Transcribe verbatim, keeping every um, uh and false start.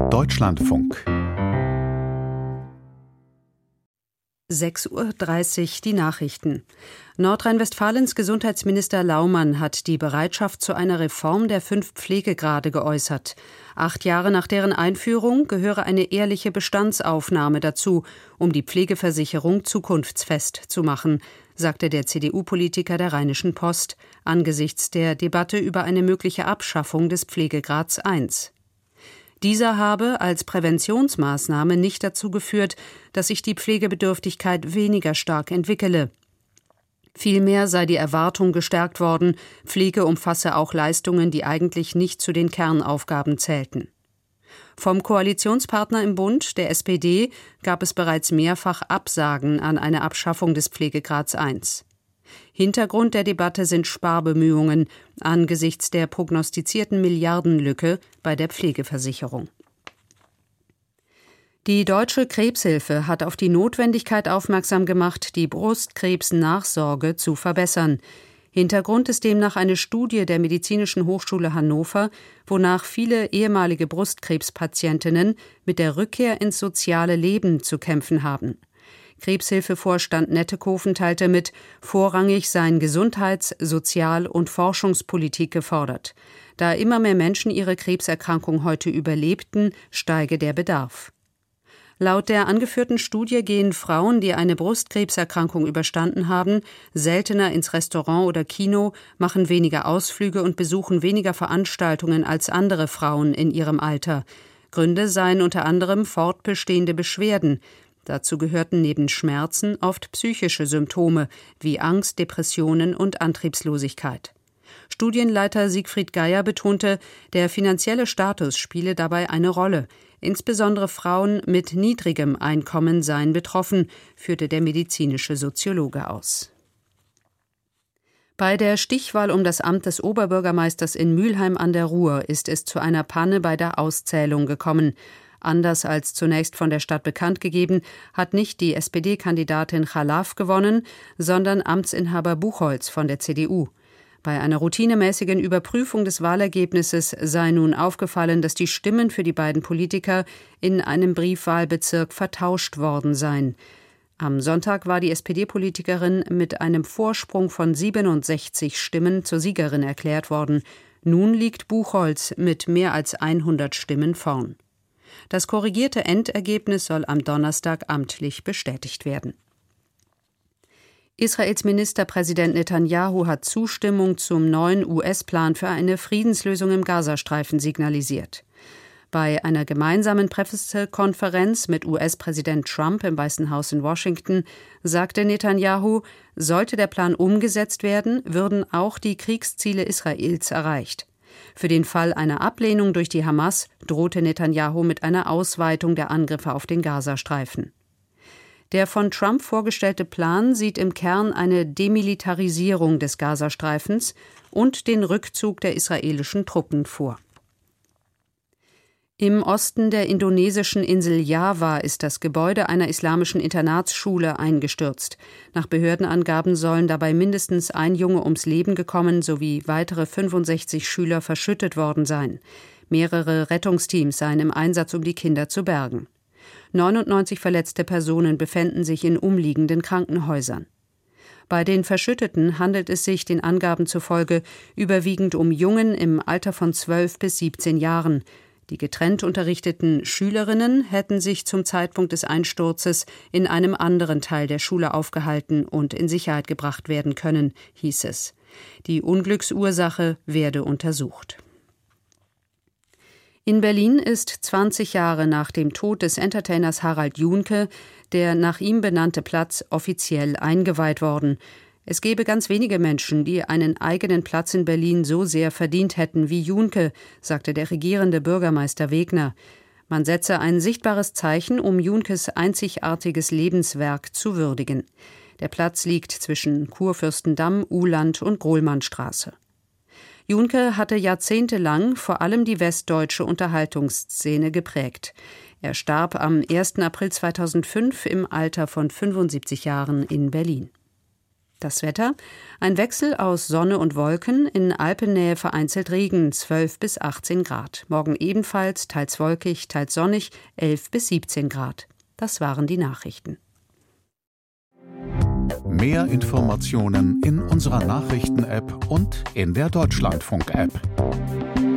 Deutschlandfunk. sechs Uhr dreißig, die Nachrichten. Nordrhein-Westfalens Gesundheitsminister Laumann hat die Bereitschaft zu einer Reform der fünf Pflegegrade geäußert. Acht Jahre nach deren Einführung gehöre eine ehrliche Bestandsaufnahme dazu, um die Pflegeversicherung zukunftsfest zu machen, sagte der C D U-Politiker der Rheinischen Post angesichts der Debatte über eine mögliche Abschaffung des Pflegegrads eins. Dieser habe als Präventionsmaßnahme nicht dazu geführt, dass sich die Pflegebedürftigkeit weniger stark entwickele. Vielmehr sei die Erwartung gestärkt worden, Pflege umfasse auch Leistungen, die eigentlich nicht zu den Kernaufgaben zählten. Vom Koalitionspartner im Bund, der S P D, gab es bereits mehrfach Absagen an eine Abschaffung des Pflegegrads eins. Hintergrund der Debatte sind Sparbemühungen angesichts der prognostizierten Milliardenlücke bei der Pflegeversicherung. Die Deutsche Krebshilfe hat auf die Notwendigkeit aufmerksam gemacht, die Brustkrebsnachsorge zu verbessern. Hintergrund ist demnach eine Studie der Medizinischen Hochschule Hannover, wonach viele ehemalige Brustkrebspatientinnen mit der Rückkehr ins soziale Leben zu kämpfen haben. Krebshilfevorstand Nettekofen teilte mit, vorrangig seien Gesundheits-, Sozial- und Forschungspolitik gefordert. Da immer mehr Menschen ihre Krebserkrankung heute überlebten, steige der Bedarf. Laut der angeführten Studie gehen Frauen, die eine Brustkrebserkrankung überstanden haben, seltener ins Restaurant oder Kino, machen weniger Ausflüge und besuchen weniger Veranstaltungen als andere Frauen in ihrem Alter. Gründe seien unter anderem fortbestehende Beschwerden. Dazu gehörten neben Schmerzen oft psychische Symptome wie Angst, Depressionen und Antriebslosigkeit. Studienleiter Siegfried Geier betonte, der finanzielle Status spiele dabei eine Rolle. Insbesondere Frauen mit niedrigem Einkommen seien betroffen, führte der medizinische Soziologe aus. Bei der Stichwahl um das Amt des Oberbürgermeisters in Mülheim an der Ruhr ist es zu einer Panne bei der Auszählung gekommen. Anders als zunächst von der Stadt bekannt gegeben, hat nicht die S P D-Kandidatin Chalaf gewonnen, sondern Amtsinhaber Buchholz von der C D U. Bei einer routinemäßigen Überprüfung des Wahlergebnisses sei nun aufgefallen, dass die Stimmen für die beiden Politiker in einem Briefwahlbezirk vertauscht worden seien. Am Sonntag war die S P D-Politikerin mit einem Vorsprung von siebenundsechzig Stimmen zur Siegerin erklärt worden. Nun liegt Buchholz mit mehr als hundert Stimmen vorn. Das korrigierte Endergebnis soll am Donnerstag amtlich bestätigt werden. Israels Ministerpräsident Netanjahu hat Zustimmung zum neuen U S-Plan für eine Friedenslösung im Gazastreifen signalisiert. Bei einer gemeinsamen Pressekonferenz mit U S-Präsident Trump im Weißen Haus in Washington sagte Netanjahu, sollte der Plan umgesetzt werden, würden auch die Kriegsziele Israels erreicht. Für den Fall einer Ablehnung durch die Hamas drohte Netanjahu mit einer Ausweitung der Angriffe auf den Gazastreifen. Der von Trump vorgestellte Plan sieht im Kern eine Demilitarisierung des Gazastreifens und den Rückzug der israelischen Truppen vor. Im Osten der indonesischen Insel Java ist das Gebäude einer islamischen Internatsschule eingestürzt. Nach Behördenangaben sollen dabei mindestens ein Junge ums Leben gekommen sowie weitere fünfundsechzig Schüler verschüttet worden sein. Mehrere Rettungsteams seien im Einsatz, um die Kinder zu bergen. neunundneunzig verletzte Personen befänden sich in umliegenden Krankenhäusern. Bei den Verschütteten handelt es sich den Angaben zufolge überwiegend um Jungen im Alter von zwölf bis siebzehn Jahren. Die getrennt unterrichteten Schülerinnen hätten sich zum Zeitpunkt des Einsturzes in einem anderen Teil der Schule aufgehalten und in Sicherheit gebracht werden können, hieß es. Die Unglücksursache werde untersucht. In Berlin ist zwanzig Jahre nach dem Tod des Entertainers Harald Junke der nach ihm benannte Platz offiziell eingeweiht worden. Es gebe ganz wenige Menschen, die einen eigenen Platz in Berlin so sehr verdient hätten wie Junke, sagte der regierende Bürgermeister Wegner. Man setze ein sichtbares Zeichen, um Junkes einzigartiges Lebenswerk zu würdigen. Der Platz liegt zwischen Kurfürstendamm, Uhland und Grohlmannstraße. Junke hatte jahrzehntelang vor allem die westdeutsche Unterhaltungsszene geprägt. Er starb am ersten April zweitausendfünf im Alter von fünfundsiebzig Jahren in Berlin. Das Wetter: ein Wechsel aus Sonne und Wolken, in Alpennähe vereinzelt Regen, zwölf bis achtzehn Grad. Morgen ebenfalls teils wolkig, teils sonnig, elf bis siebzehn Grad. Das waren die Nachrichten. Mehr Informationen in unserer Nachrichten-App und in der Deutschlandfunk-App.